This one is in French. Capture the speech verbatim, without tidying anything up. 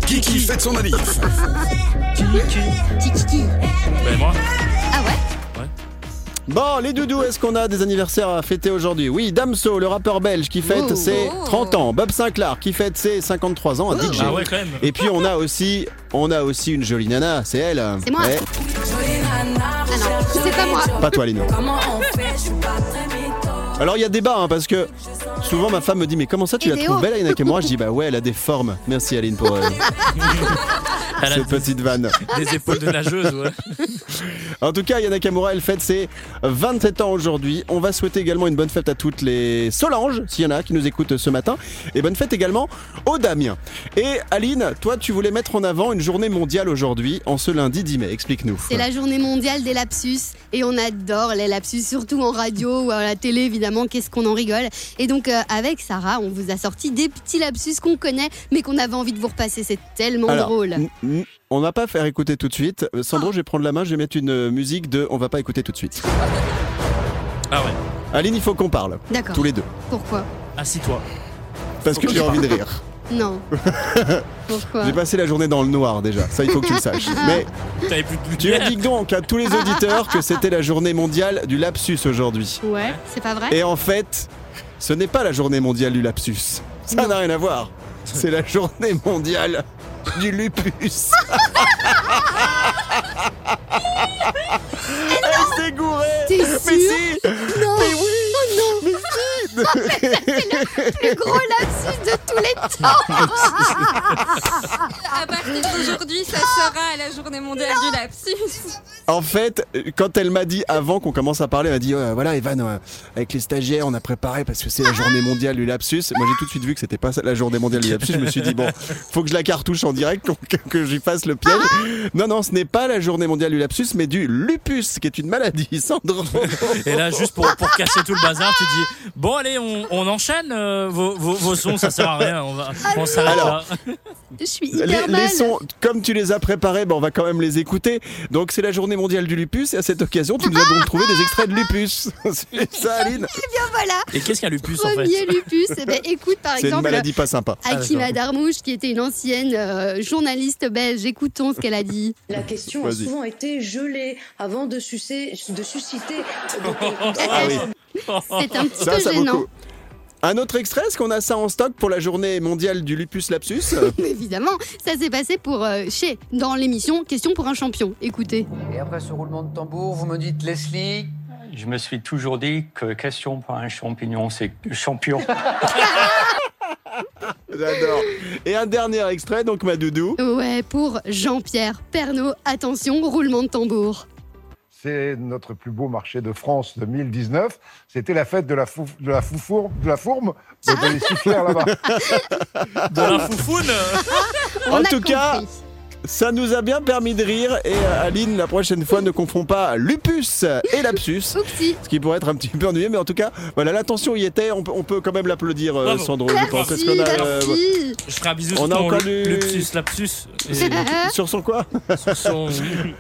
Kiki fête son manif. Kiki. Ben moi. Ah ouais? Bon, les doudous, est-ce qu'on a des anniversaires à fêter aujourd'hui? Oui, Damso, le rappeur belge qui fête Oh. ses Oh. trente ans. Bob Sinclair qui fête ses cinquante-trois ans, un D J. Ah ouais, quand même. Et puis on a aussi, on a aussi une jolie nana, c'est elle. C'est moi. Ouais, Ah non, c'est pas moi. pas toi, Lino. Alors il y a débat, hein, parce que souvent ma femme me dit mais comment ça tu Et la Léo. trouves belle, Aline Nakamura? Je dis bah ouais, elle a des formes. Merci Aline pour euh, Elle a cette petite vanne. des épaules de nageuse, ouais. En tout cas, Yana Nakamura, elle fête ses vingt-sept ans aujourd'hui. On va souhaiter également une bonne fête à toutes les Solange, s'il y en a qui nous écoutent ce matin. Et bonne fête également aux Damien. Et Aline, toi, tu voulais mettre en avant une journée mondiale aujourd'hui, en ce lundi dix mai. Explique-nous. C'est la journée mondiale des lapsus et on adore les lapsus, surtout en radio ou à la télé évidemment, qu'est-ce qu'on en rigole. Et donc euh, avec Sarah, on vous a sorti des petits lapsus qu'on connaît mais qu'on avait envie de vous repasser, c'est tellement Alors, drôle. n- n- on va pas faire écouter tout de suite. Euh, Sandro, je vais prendre la main, je vais mettre une euh, musique de on va pas écouter tout de suite. Ah ouais. Aline, il faut qu'on parle, D'accord. tous les deux. Pourquoi? Assis-toi. Parce que j'ai envie de rire. Non. Pourquoi? J'ai passé la journée dans le noir déjà, ça il faut que tu le saches. Mais T'avais plus de tu as dit donc à tous les auditeurs que c'était la journée mondiale du lapsus aujourd'hui. Ouais, c'est pas vrai? Et en fait, ce n'est pas la journée mondiale du lapsus. Ça n'a rien à voir. C'est la journée mondiale du lupus. Elle s'est gourée. T'es Mais sûr? si. Non. Mais oui. Oh non. Le plus gros lapsus de tous les temps. À partir d'aujourd'hui, ça sera la journée mondiale du lapsus. En fait, quand elle m'a dit avant qu'on commence à parler, elle m'a dit euh, voilà Evan, euh, avec les stagiaires, on a préparé parce que c'est la journée mondiale du lapsus. Moi, j'ai tout de suite vu que c'était pas ça, la journée mondiale du lapsus. Je me suis dit bon, faut que je la cartouche en direct, que, que j'y fasse le piège. Non, non, ce n'est pas la journée mondiale du lapsus, mais du lupus, qui est une maladie. Sandro. Et là, juste pour, pour casser tout le bazar, tu dis bon, allez, on, on enchaîne euh, vos, vos, vos sons, ça sert à rien, on, va, on s'arrête là. Alors, Je suis Les, hyper les mal. sons, comme tu les as préparés, ben on va quand même les écouter. Donc c'est la journée mondiale du lupus et à cette occasion, tu nous as donc trouvé des extraits de lupus. C'est ça, Aline? Voilà. Et qu'est-ce qu'un lupus en fait? Premier lupus. Eh ben, écoute par C'est une exemple maladie pas sympa. Akima Darmouche, qui était une ancienne euh, journaliste belge. Écoutons ce qu'elle a dit. La question a Vas-y. souvent été gelée avant de, sucer, de susciter. Ah oui. C'est un petit Ça, peu ça gênant. beaucoup. Un autre extrait, est-ce qu'on a ça en stock pour la journée mondiale du lupus lapsus? Évidemment, ça s'est passé pour euh, chez dans l'émission Question pour un champion. Écoutez. Et après ce roulement de tambour, vous me dites Leslie. Je me suis toujours dit que question pour un champignon, c'est champion. J'adore. Et un dernier extrait, donc ma doudou. Ouais, pour Jean-Pierre Pernaut. Attention, roulement de tambour. C'est notre plus beau marché de France deux mille dix-neuf. C'était la fête de la, fou, de la, foufour, de la fourme, de les siffleurs là-bas. De la foufoune. On En a tout compris. cas, ça nous a bien permis de rire. Et euh, Aline, la prochaine fois, ne confond pas lupus et lapsus. Oupsie. Ce qui pourrait être un petit peu ennuyeux, mais en tout cas, voilà, l'attention y était. On peut, on peut quand même l'applaudir, euh, Bravo. Sandro. Je pense. Est-ce Merci, qu'on a, euh, merci. Je ferai un bisou On sur a ton encore lu- du- lupus, lapsus. Et sur son quoi? sur son...